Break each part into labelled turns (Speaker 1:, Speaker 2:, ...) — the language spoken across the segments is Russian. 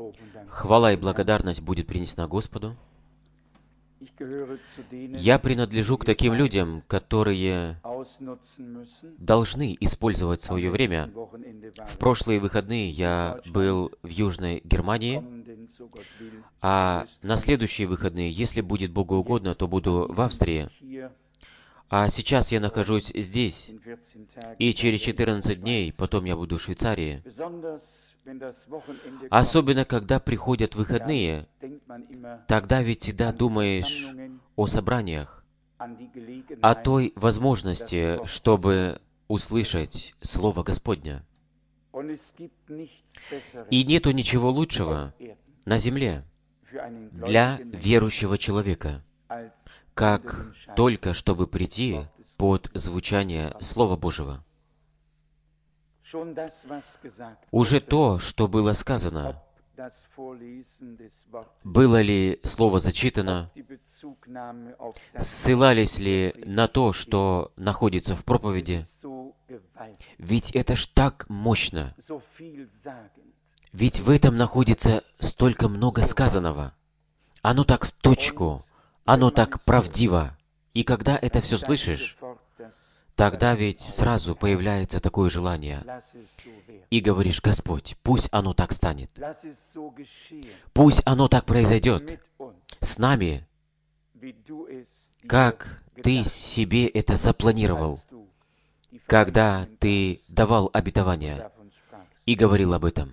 Speaker 1: Хвала и благодарность будет принесена Господу. Я принадлежу к таким людям, которые должны использовать свое время. В прошлые выходные я был в Южной Германии, а на следующие выходные, если будет Богу угодно, то буду в Австрии. А сейчас я нахожусь здесь, и через 14 дней потом я буду в Швейцарии. Особенно, когда приходят выходные, тогда ведь всегда думаешь о собраниях, о той возможности, чтобы услышать Слово Господня. И нету ничего лучшего на земле для верующего человека, как только чтобы прийти под звучание Слова Божьего. Уже то, что было сказано, было ли Слово зачитано, ссылались ли на то, что находится в проповеди, ведь это ж так мощно. Ведь в этом находится столько много сказанного. Оно так в точку, оно так правдиво. И когда это все слышишь, тогда ведь сразу появляется такое желание. И говоришь: Господь, пусть оно так станет. Пусть оно так произойдет с нами, как Ты себе это запланировал, когда Ты давал обетование и говорил об этом.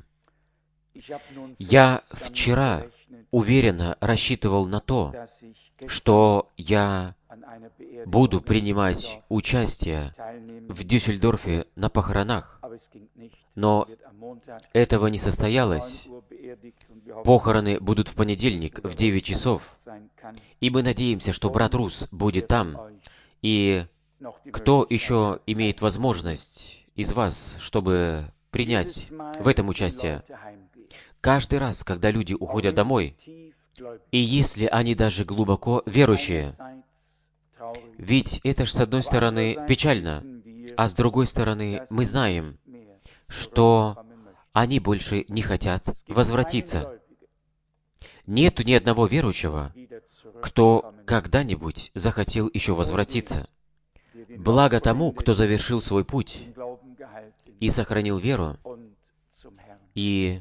Speaker 1: Я вчера уверенно рассчитывал на то, что я буду принимать участие в Дюссельдорфе на похоронах, но этого не состоялось. Похороны будут в понедельник в 9 часов, и мы надеемся, что брат Рус будет там. И кто еще имеет возможность из вас, чтобы принять в этом участие? Каждый раз, когда люди уходят домой, и если они даже глубоко верующие, ведь это ж с одной стороны печально, а с другой стороны мы знаем, что они больше не хотят возвратиться. Нету ни одного верующего, кто когда-нибудь захотел еще возвратиться. Благо тому, кто завершил свой путь и сохранил веру, и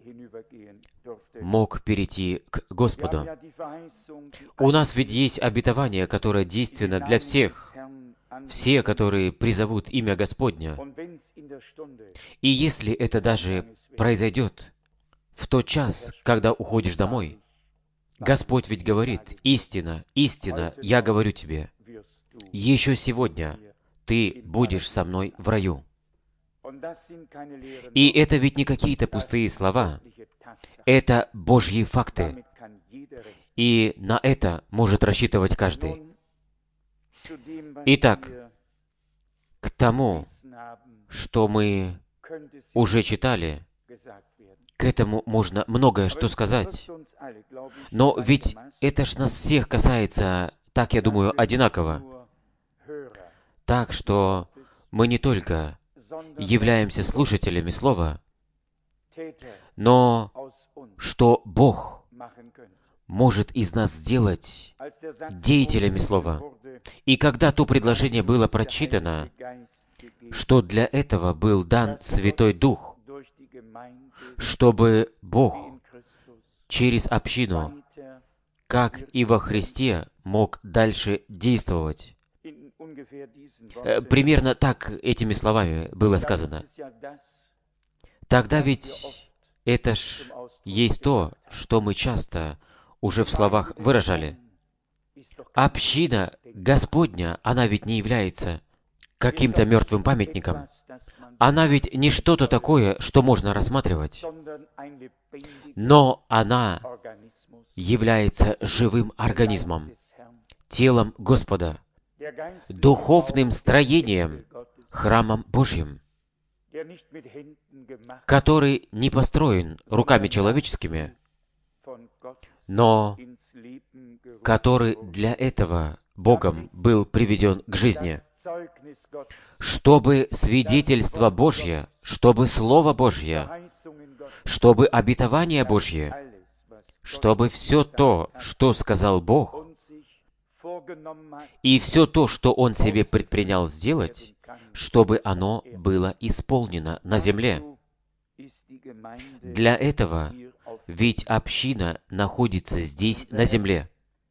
Speaker 1: мог перейти к Господу. У нас ведь есть обетование, которое действенно для всех, все, которые призовут имя Господня. И если это даже произойдет в тот час, когда уходишь домой, Господь ведь говорит: «Истина, истина, я говорю тебе, еще сегодня ты будешь со мной в раю». И это ведь не какие-то пустые слова, это Божьи факты. И на это может рассчитывать каждый. Итак, к тому, что мы уже читали, к этому можно многое что сказать. Но ведь это ж нас всех касается, так я думаю, одинаково. Так что мы не только являемся слушателями Слова, но что Бог может из нас сделать деятелями Слова. И когда то предложение было прочитано, что для этого был дан Святой Дух, чтобы Бог через общину, как и во Христе, мог дальше действовать. Примерно так этими словами было сказано. Тогда ведь это ж есть то, что мы часто уже в словах выражали. Община Господня, она ведь не является каким-то мертвым памятником. Она ведь не что-то такое, что можно рассматривать. Но она является живым организмом, телом Господа, духовным строением, храмом Божьим, который не построен руками человеческими, но который для этого Богом был приведен к жизни, чтобы свидетельство Божье, чтобы Слово Божье, чтобы обетование Божье, чтобы все то, что сказал Бог, и все то, что Он себе предпринял сделать, чтобы оно было исполнено на земле. Для этого ведь община находится здесь, на земле.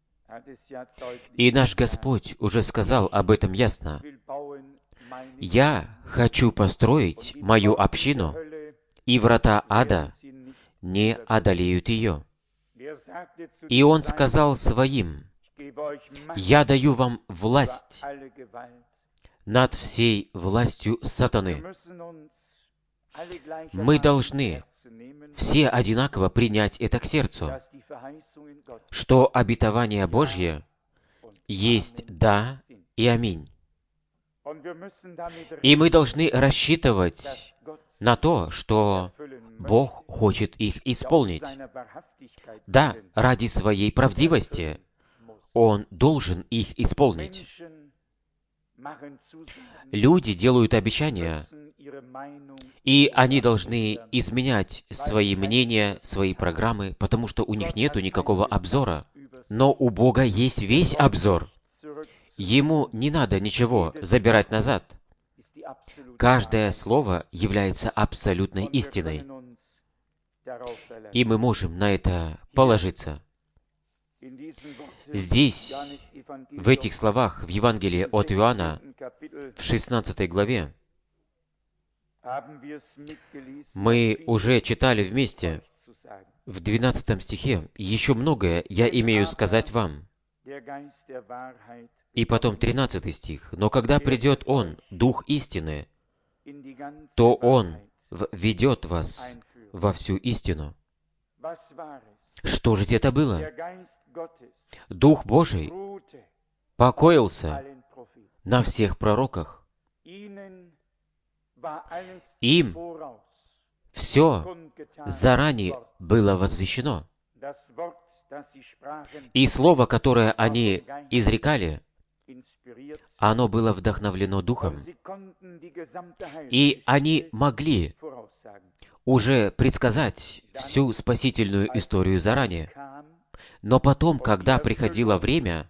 Speaker 1: И наш Господь уже сказал об этом ясно. «Я хочу построить мою общину, и врата ада не одолеют ее». И Он сказал своим: «Я даю вам власть над всей властью сатаны». Мы должны все одинаково принять это к сердцу, что обетование Божье есть «да» и «аминь». И мы должны рассчитывать на то, что Бог хочет их исполнить. Да, ради своей правдивости Он должен их исполнить. Люди делают обещания, и они должны изменять свои мнения, свои программы, потому что у них нету никакого обзора. Но у Бога есть весь обзор. Ему не надо ничего забирать назад. Каждое слово является абсолютной истиной. И мы можем на это положиться. Здесь, в этих словах, в Евангелии от Иоанна, в 16 главе, мы уже читали вместе, в 12 стихе, «Еще многое я имею сказать вам». И потом 13 стих, «Но когда придет Он, Дух истины, то Он введет вас во всю истину». Что же это было? Дух Божий покоился на всех пророках. Им все заранее было возвещено. И слово, которое они изрекали, оно было вдохновлено Духом. И они могли уже предсказать всю спасительную историю заранее. Но потом, когда приходило время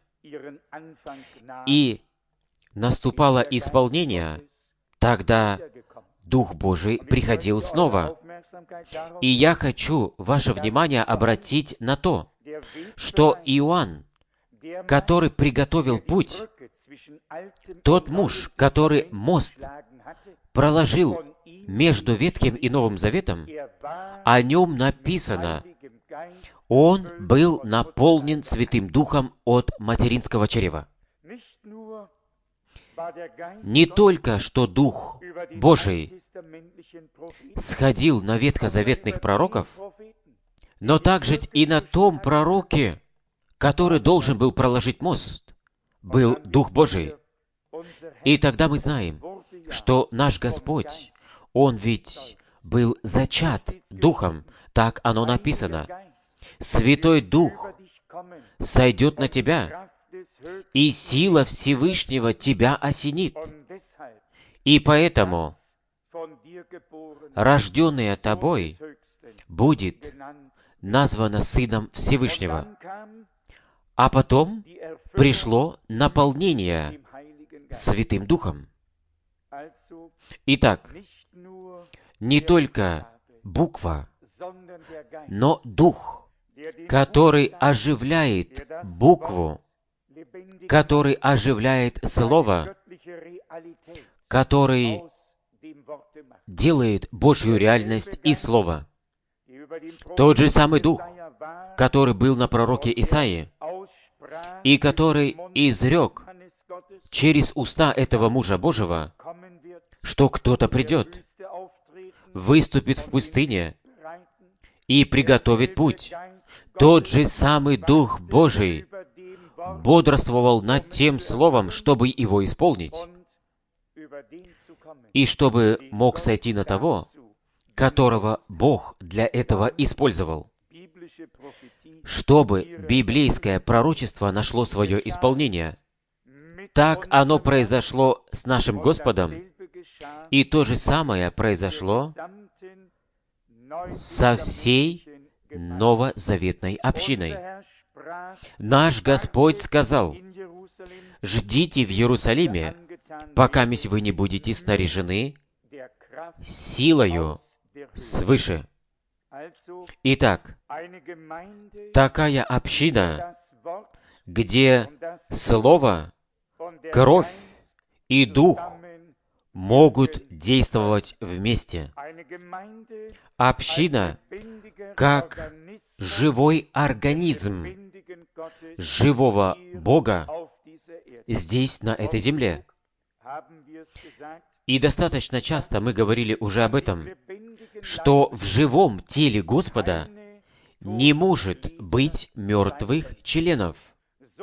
Speaker 1: и наступало исполнение, тогда Дух Божий приходил снова. И я хочу ваше внимание обратить на то, что Иоанн, который приготовил путь, тот муж, который мост проложил между Ветхим и Новым Заветом, о нем написано: он был наполнен Святым Духом от материнского чрева. Не только что Дух Божий сходил на ветхозаветных пророков, но также и на том пророке, который должен был проложить мост, был Дух Божий. И тогда мы знаем, что наш Господь, Он ведь был зачат Духом, так оно написано. Святой Дух сойдет на тебя, и сила Всевышнего тебя осенит. И поэтому рожденное тобой будет названо Сыном Всевышнего. А потом пришло наполнение Святым Духом. Итак, не только буква, но Дух, который оживляет букву, который оживляет Слово, который делает Божью реальность и Слово. Тот же самый Дух, который был на пророке Исаии, и который изрек через уста этого мужа Божьего, что кто-то придет, выступит в пустыне и приготовит путь. Тот же самый Дух Божий бодрствовал над тем словом, чтобы его исполнить, и чтобы мог сойти на того, которого Бог для этого использовал, чтобы библейское пророчество нашло свое исполнение. Так оно произошло с нашим Господом, и то же самое произошло со всей новозаветной общиной. Наш Господь сказал: «Ждите в Иерусалиме, покаместь вы не будете снаряжены силою свыше». Итак, такая община, где Слово, кровь и Дух могут действовать вместе. Община как живой организм живого Бога здесь, на этой земле. И достаточно часто мы говорили уже об этом, что в живом теле Господа не может быть мертвых членов,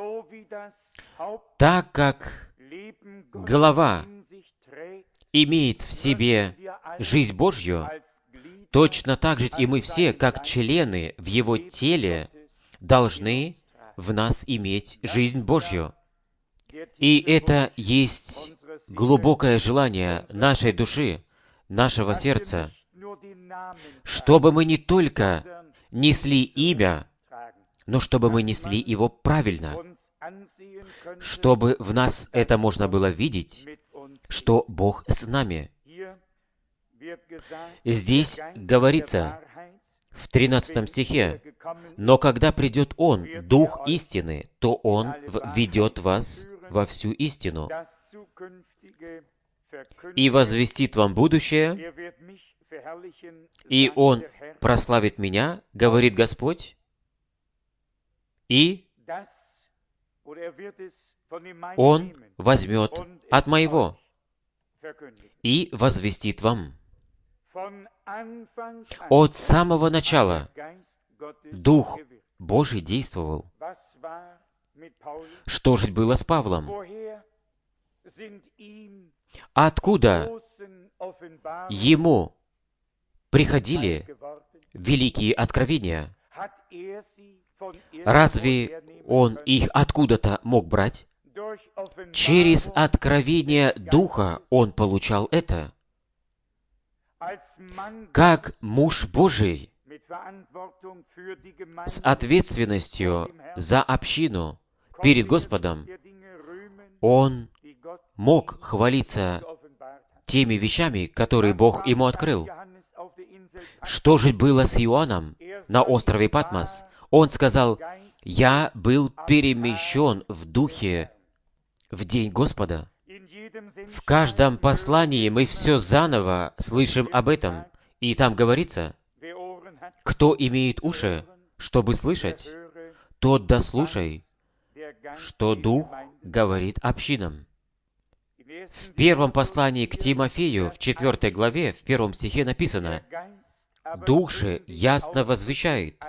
Speaker 1: так как голова имеет в себе жизнь Божью, точно так же и мы все, как члены в Его теле, должны в нас иметь жизнь Божью. И это есть глубокое желание нашей души, нашего сердца, чтобы мы не только несли имя, но чтобы мы несли его правильно, чтобы в нас это можно было видеть, что Бог с нами. Здесь говорится в 13 стихе: «Но когда придет Он, Дух истины, то Он введет вас во всю истину и возвестит вам будущее, и Он прославит Меня, говорит Господь, и Он возьмет от Моего и возвестит вам». От самого начала Дух Божий действовал. Что же было с Павлом? Откуда ему приходили великие откровения? Разве он их откуда-то мог брать? Через откровение Духа он получал это. Как муж Божий с ответственностью за общину перед Господом, он мог хвалиться теми вещами, которые Бог ему открыл. Что же было с Иоанном на острове Патмос? Он сказал: «Я был перемещен в духе в день Господа». В каждом послании мы все заново слышим об этом. И там говорится: «Кто имеет уши, чтобы слышать, тот дослушай, что Дух говорит общинам». В первом послании к Тимофею, в 4 главе, в 1 стихе написано: «Дух же ясно возвещает,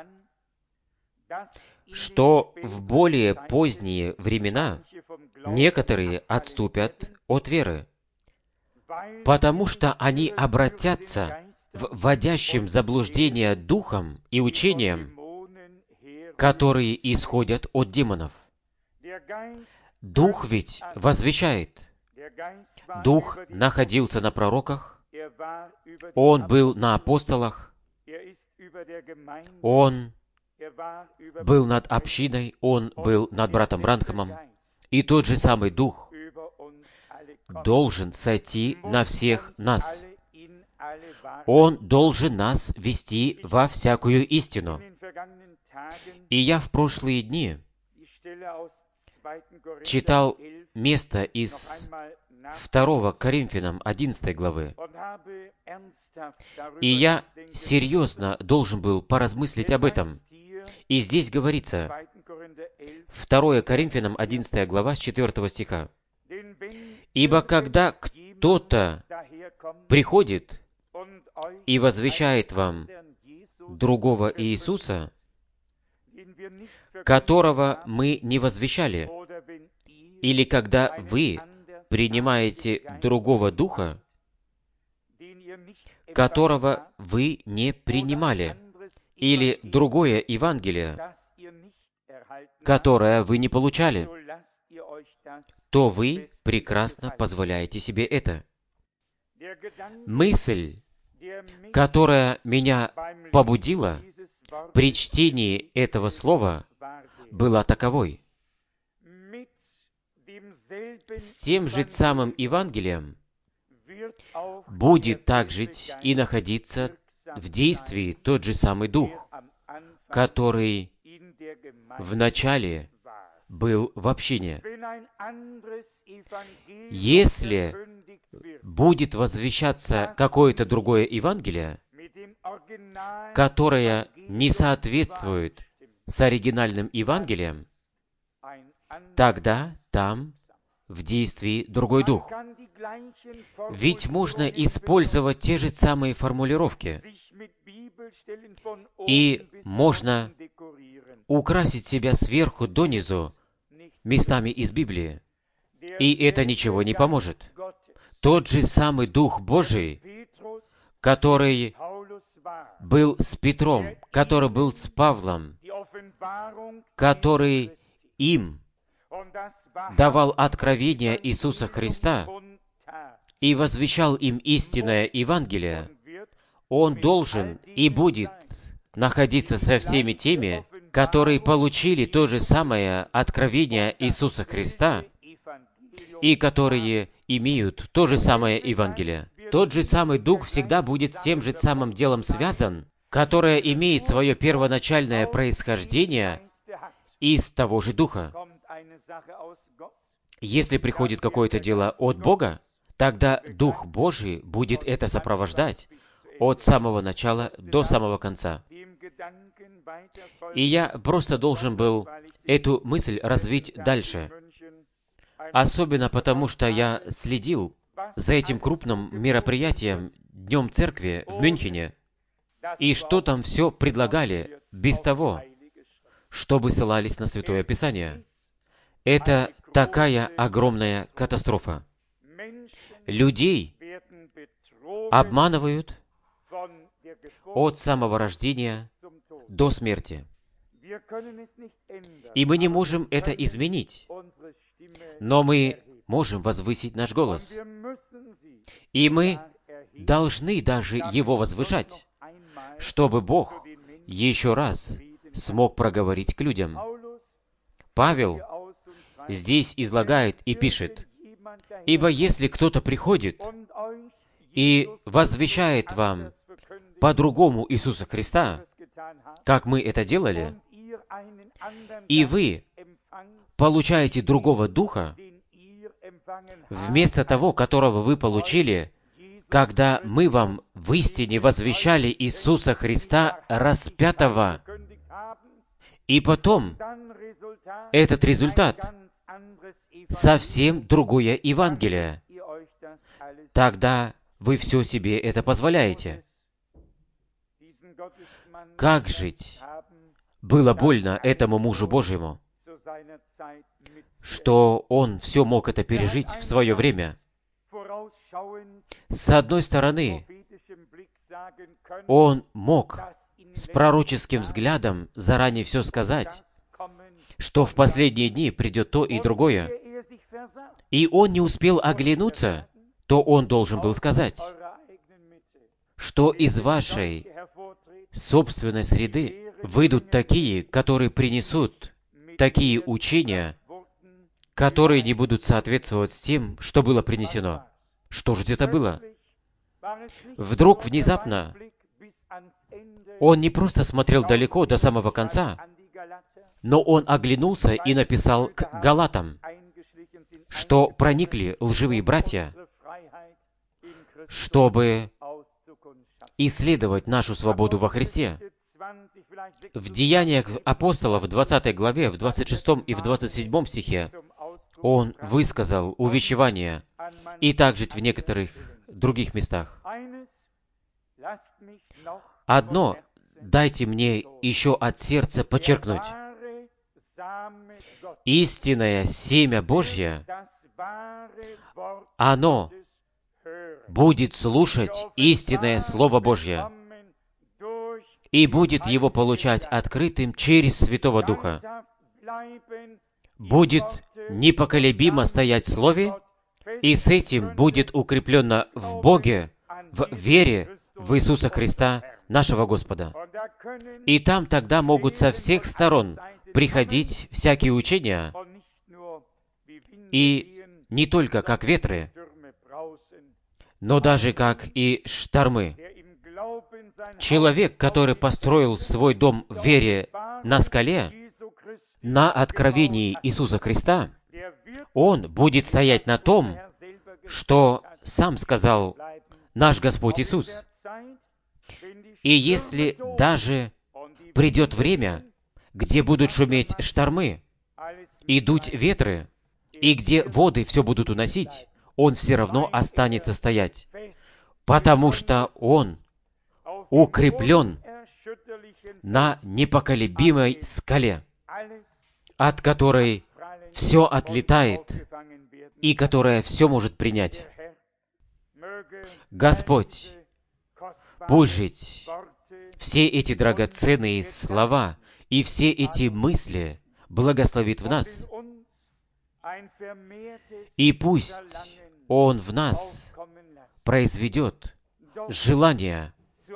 Speaker 1: что в более поздние времена некоторые отступят от веры, потому что они обратятся вводящим в заблуждение духом и учением, которые исходят от демонов». Дух ведь возвещает. Дух находился на пророках, Он был на апостолах, Он был над общиной, Он был над братом Бранхамом. И тот же самый Дух должен сойти на всех нас. Он должен нас вести во всякую истину. И я в прошлые дни читал место из 2 Коринфянам 11 главы, и я серьезно должен был поразмыслить об этом. И здесь говорится, 2 Коринфянам 11 глава с 4 стиха: «Ибо когда кто-то приходит и возвещает вам другого Иисуса, которого мы не возвещали, или когда вы принимаете другого духа, которого вы не принимали, или другое Евангелие, которое вы не получали, то вы прекрасно позволяете себе это». Мысль которая меня побудила при чтении этого слова, была таковой. С тем же самым Евангелием будет также и находиться в действии тот же самый Дух, который в начале был в общине. Если будет возвещаться какое-то другое Евангелие, которое не соответствует с оригинальным Евангелием, тогда там в действии другой дух. Ведь можно использовать те же самые формулировки, и можно украсить себя сверху донизу местами из Библии, и это ничего не поможет. Тот же самый Дух Божий, который был с Петром, который был с Павлом, который им давал откровение Иисуса Христа и возвещал им истинное Евангелие, Он должен и будет находиться со всеми теми, которые получили то же самое откровение Иисуса Христа и которые имеют то же самое Евангелие. Тот же самый Дух всегда будет с тем же самым делом связан, которое имеет свое первоначальное происхождение из того же Духа. Если приходит какое-то дело от Бога, тогда Дух Божий будет это сопровождать от самого начала до самого конца. И я просто должен был эту мысль развить дальше. Особенно потому, что я следил за этим крупным мероприятием Днем Церкви в Мюнхене, и что там все предлагали без того, чтобы ссылались на Святое Писание. Это такая огромная катастрофа. Людей обманывают от самого рождения до смерти. И мы не можем это изменить, но мы можем возвысить наш голос. И мы должны даже его возвышать, чтобы Бог еще раз смог проговорить к людям. Павел здесь излагает и пишет: «Ибо если кто-то приходит и возвещает вам по-другому Иисуса Христа, как мы это делали, и вы получаете другого духа, вместо того, которого вы получили, когда мы вам в истине возвещали Иисуса Христа распятого, и потом этот результат совсем другое Евангелие, тогда вы все себе это позволяете. Как жить? Было больно этому мужу Божьему, что он все мог это пережить в свое время. С одной стороны, он мог с пророческим взглядом заранее все сказать, что в последние дни придет то и другое, и он не успел оглянуться, то он должен был сказать, что из вашей собственной среды выйдут такие, которые принесут такие учения, которые не будут соответствовать с тем, что было принесено. Что же это было? Вдруг, внезапно, он не просто смотрел далеко до самого конца, но он оглянулся и написал к Галатам, что проникли лживые братья, чтобы исследовать нашу свободу во Христе. В Деяниях апостолов, в 20 главе, в 26 и в 27 стихе, он высказал увещевание, и также в некоторых других местах. Одно дайте мне еще от сердца подчеркнуть. Истинное семя Божье, оно будет слушать истинное Слово Божье и будет его получать открытым через Святого Духа. Будет непоколебимо стоять в Слове, и с этим будет укреплено в Боге, в вере, в Иисуса Христа, нашего Господа. И там тогда могут со всех сторон приходить всякие учения, и не только как ветры, но даже как и штормы. Человек, который построил свой дом в вере на скале, на откровении Иисуса Христа, он будет стоять на том, что сам сказал наш Господь Иисус. И если даже придет время, где будут шуметь штормы, и дуть ветры, и где воды все будут уносить, он все равно останется стоять, потому что он укреплен на непоколебимой скале, от которой все отлетает и которая все может принять. Господь, пусть жить все эти драгоценные слова и все эти мысли благословит в нас, и пусть Он в нас произведет желание,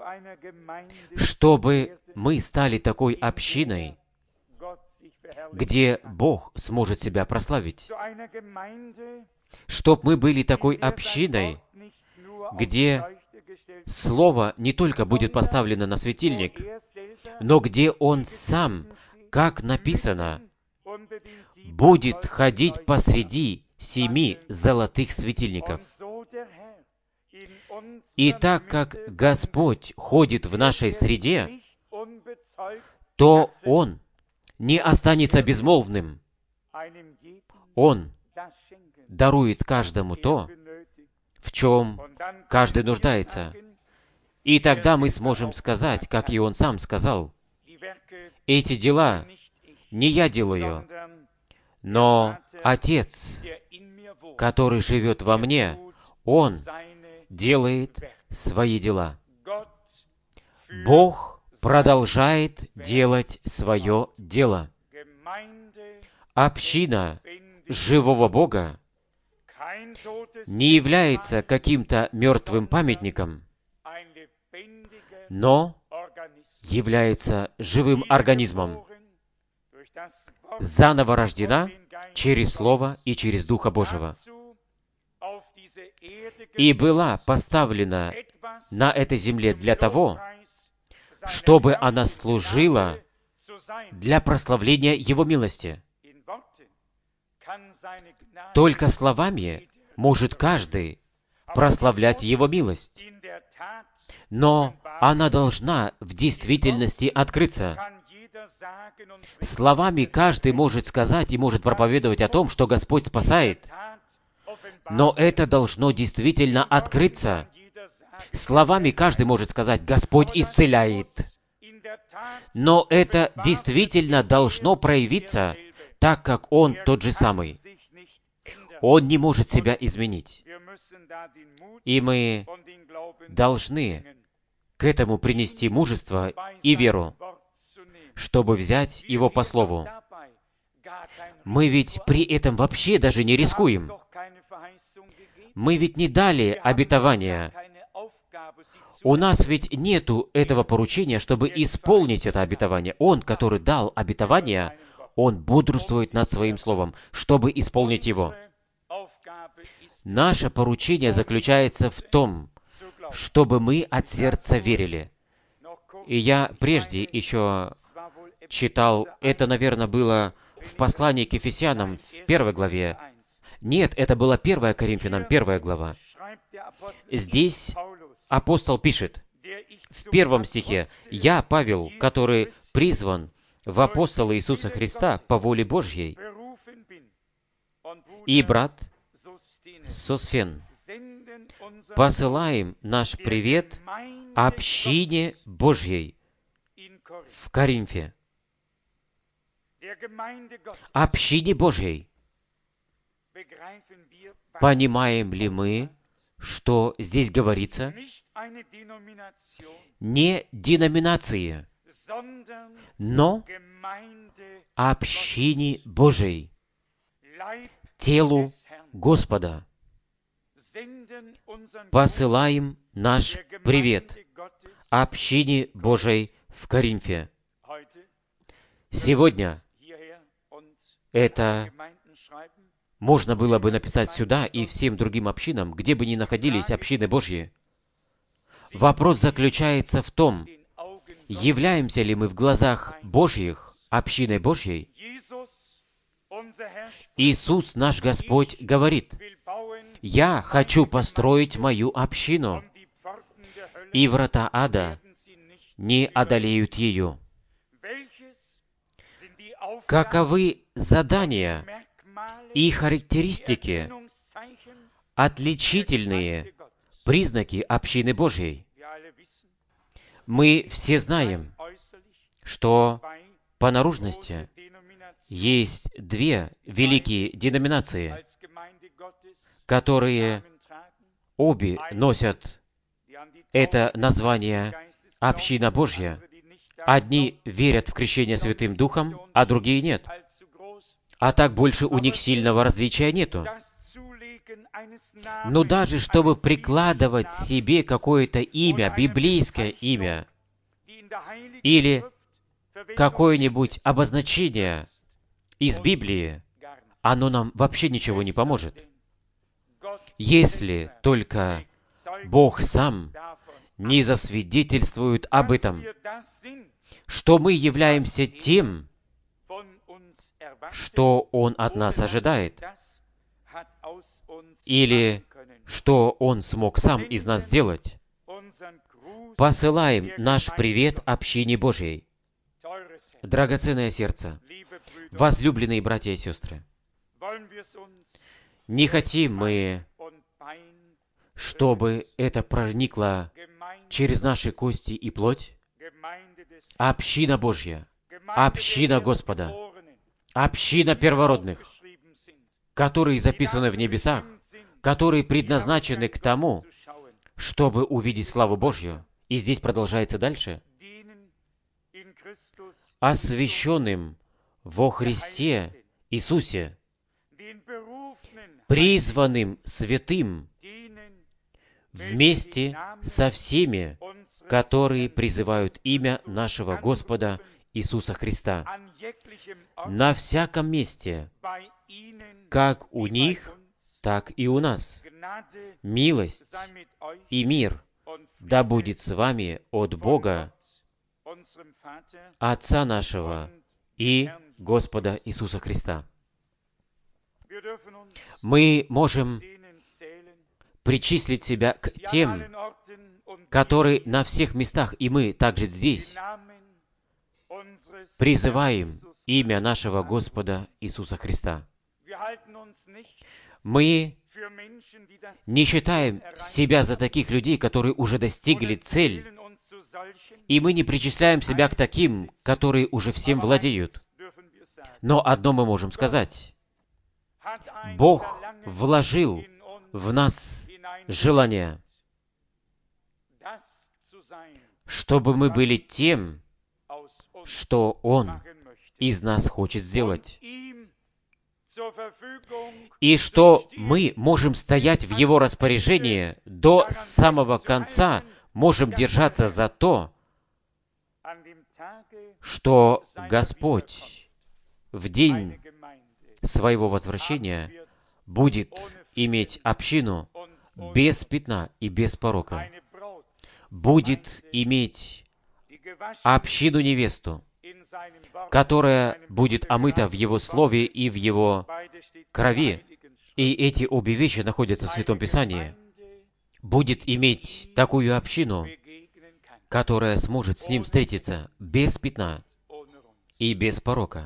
Speaker 1: чтобы мы стали такой общиной, где Бог сможет себя прославить, чтобы мы были такой общиной, где Слово не только будет поставлено на светильник, но где Он сам, как написано, будет ходить посреди 7 золотых светильников. И так как Господь ходит в нашей среде, то Он не останется безмолвным. Он дарует каждому то, в чем каждый нуждается. И тогда мы сможем сказать, как и Он сам сказал, «Эти дела не я делаю, но Отец, который живет во мне, Он делает свои дела». Бог продолжает делать свое дело. Община живого Бога не является каким-то мертвым памятником, но является живым организмом, заново рождена через Слово и через Духа Божьего, и была поставлена на этой земле для того, чтобы она служила для прославления Его милости. Только словами может каждый прославлять Его милость, но она должна в действительности открыться. Словами каждый может сказать и может проповедовать о том, что Господь спасает, но это должно действительно открыться. Словами каждый может сказать: «Господь исцеляет», но это действительно должно проявиться, так как Он тот же самый. Он не может себя изменить. И мы должны к этому принести мужество и веру, чтобы взять Его по слову. Мы ведь при этом вообще даже не рискуем. Мы ведь не дали обетования. У нас ведь нету этого поручения, чтобы исполнить это обетование. Он, который дал обетование, Он бодрствует над Своим Словом, чтобы исполнить его. Наше поручение заключается в том, чтобы мы от сердца верили. И я прежде еще читал, это, наверное, было в послании к Ефесянам, в 1 главе. Нет, это было 1 Коринфянам, 1 глава. Здесь апостол пишет, в 1 стихе, «Я, Павел, который призван в апостолы Иисуса Христа по воле Божьей, и брат Сосфен, посылаем наш привет общине Божьей в Коринфе». Общине Божьей. Понимаем ли мы, что здесь говорится? Не деноминации, но общине Божией, телу Господа. Посылаем наш привет общине Божией в Коринфе. Сегодня это можно было бы написать сюда и всем другим общинам, где бы ни находились общины Божьи. Вопрос заключается в том, являемся ли мы в глазах Божьих общиной Божьей. Иисус, наш Господь, говорит: «Я хочу построить мою общину, и врата ада не одолеют ее». Каковы задания и характеристики, отличительные признаки общины Божьей? Мы все знаем, что по наружности есть две великие деноминации, которые обе носят это название «Община Божья». Одни верят в крещение Святым Духом, а другие нет. А так больше у них сильного различия нету. Но даже чтобы прикладывать себе какое-то имя, библейское имя, или какое-нибудь обозначение из Библии, оно нам вообще ничего не поможет. Если только Бог сам не засвидетельствует об этом, что мы являемся тем, что Он от нас ожидает, или что Он смог сам из нас сделать. Посылаем наш привет общине Божьей. Драгоценное сердце, возлюбленные братья и сестры, не хотим мы, чтобы это проникло через наши кости и плоть? Община Божья, община Господа, община первородных, которые записаны в небесах, которые предназначены к тому, чтобы увидеть славу Божью. И здесь продолжается дальше. Освященным во Христе Иисусе, призванным святым, вместе со всеми, которые призывают имя нашего Господа Иисуса Христа, на всяком месте, как у них, так и у нас. Милость и мир да будет с вами от Бога, Отца нашего и Господа Иисуса Христа. Мы можем причислить себя к тем, которые на всех местах, и мы также здесь, призываем имя нашего Господа Иисуса Христа. Мы не считаем себя за таких людей, которые уже достигли цель, и мы не причисляем себя к таким, которые уже всем владеют. Но одно мы можем сказать. Бог вложил в нас желание, чтобы мы были тем, что Он из нас хочет сделать. И что мы можем стоять в Его распоряжении до самого конца, можем держаться за то, что Господь в день Своего возвращения будет иметь общину без пятна и без порока, будет иметь общину-невесту, которая будет омыта в Его Слове и в Его крови, и эти обе вещи находятся в Святом Писании, будет иметь такую общину, которая сможет с Ним встретиться без пятна и без порока.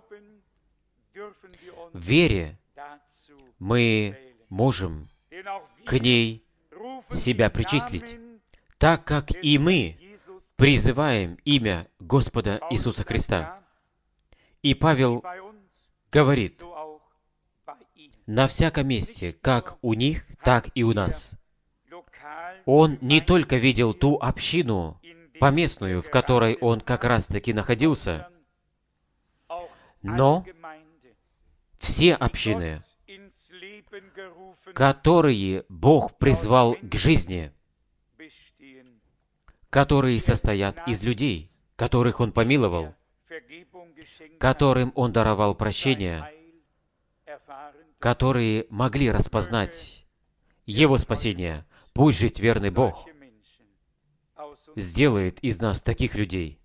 Speaker 1: В вере мы можем к ней себя причислить, так как и мы призываем имя Господа Иисуса Христа. И Павел говорит, на всяком месте, как у них, так и у нас. Он не только видел ту общину поместную, в которой он как раз-таки находился, но все общины, которые Бог призвал к жизни, которые состоят из людей, которых Он помиловал, которым Он даровал прощение, которые могли распознать Его спасение. Пусть жить верный Бог сделает из нас таких людей.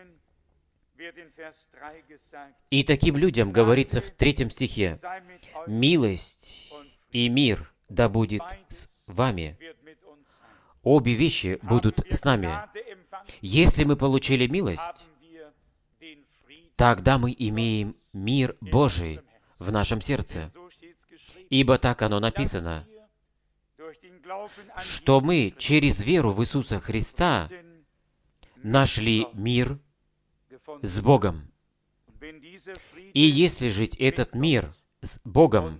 Speaker 1: И таким людям говорится в 3 стихе: «Милость и мир да будет с вами». Обе вещи будут с нами. Если мы получили милость, тогда мы имеем мир Божий в нашем сердце. Ибо так оно написано, что мы через веру в Иисуса Христа нашли мир с Богом. И если жить этот мир с Богом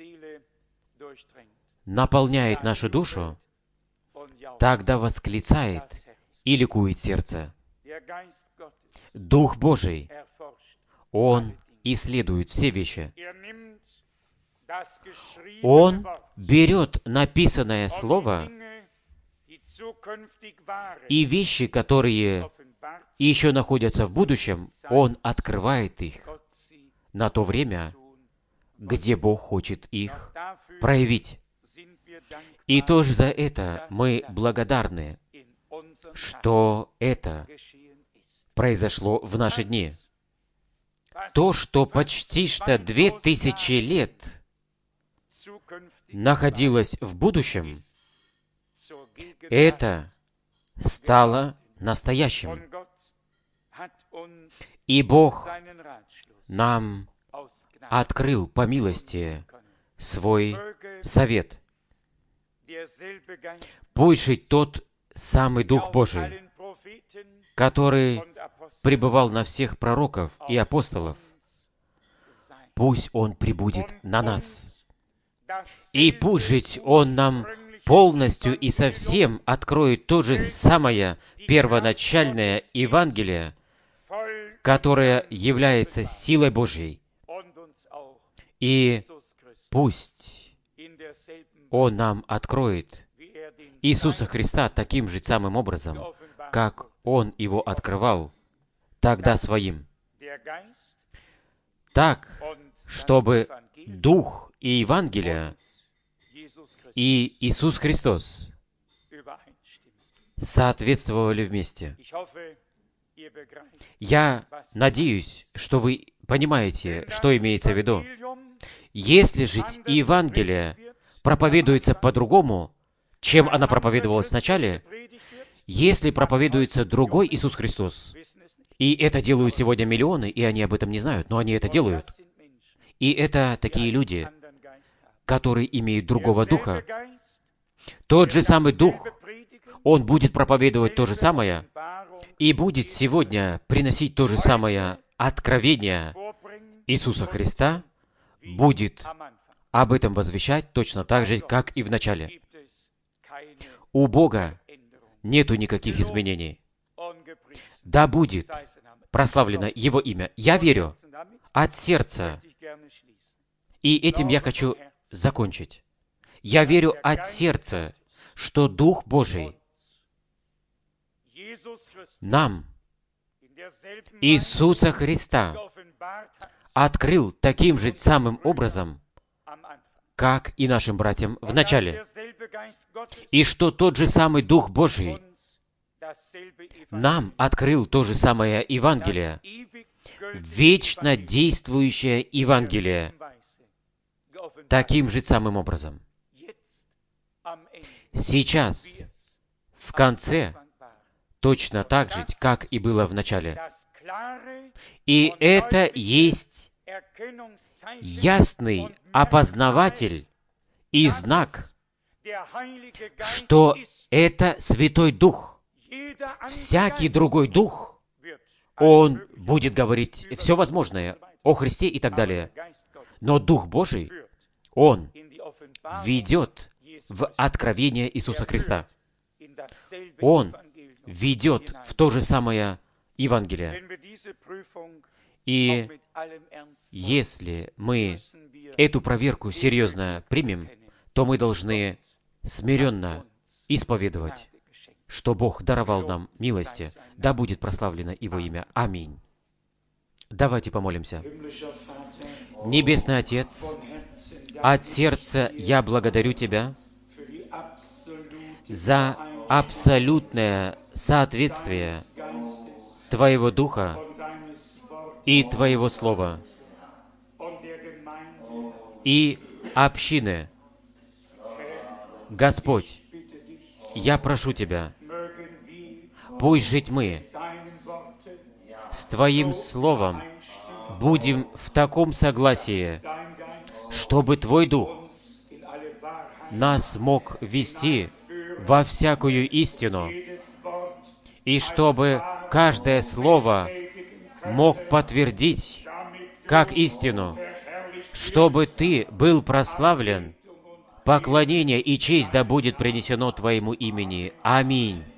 Speaker 1: наполняет нашу душу, тогда восклицает и ликует сердце. Дух Божий, Он исследует все вещи. Он берет написанное Слово и вещи, которые еще находятся в будущем, Он открывает их на то время, где Бог хочет их проявить. И тоже за это мы благодарны, что это произошло в наши дни. То, что почти что 2000 лет находилось в будущем, это стало настоящим. И Бог нам открыл по милости свой совет. Пусть жить тот самый Дух Божий, который пребывал на всех пророков и апостолов. Пусть Он пребудет на нас. И пусть жить Он нам полностью и совсем откроет то же самое первоначальное Евангелие, которое является силой Божьей. И пусть Он нам откроет Иисуса Христа таким же самым образом, как Он его открывал тогда своим. Так, чтобы Дух и Евангелие и Иисус Христос соответствовали вместе. Я надеюсь, что вы понимаете, что имеется в виду. Если же Евангелие проповедуется по-другому, чем она проповедовалась вначале, если проповедуется другой Иисус Христос, и это делают сегодня миллионы, и они об этом не знают, но они это делают. И это такие люди, которые имеют другого духа. Тот же самый Дух, Он будет проповедовать то же самое, и будет сегодня приносить то же самое откровение Иисуса Христа, будет об этом возвещать точно так же, как и в начале. У Бога нету никаких изменений. Да будет прославлено Его имя. Я верю от сердца, и этим я хочу закончить. Я верю от сердца, что Дух Божий нам Иисуса Христа открыл таким же самым образом, как и нашим братьям в начале. И что тот же самый Дух Божий нам открыл то же самое Евангелие, вечно действующее Евангелие, таким же самым образом. Сейчас, в конце, точно так же, как и было в начале. И это есть ясный опознаватель и знак, что это Святой Дух. Всякий другой дух, он будет говорить все возможное о Христе и так далее. Но Дух Божий, Он ведет в откровение Иисуса Христа. Он ведет в то же самое Евангелие. И если мы эту проверку серьезно примем, то мы должны смиренно исповедовать что Бог даровал нам милости. Да будет прославлено Его имя. Аминь. Давайте помолимся. Небесный Отец, от сердца я благодарю Тебя за абсолютное соответствие Твоего Духа и Твоего Слова и общины. Господь, я прошу Тебя, пусть жить мы с Твоим Словом будем в таком согласии, чтобы Твой Дух нас мог вести во всякую истину, и чтобы каждое слово мог подтвердить как истину, чтобы Ты был прославлен, поклонение и честь да будет принесено Твоему имени. Аминь.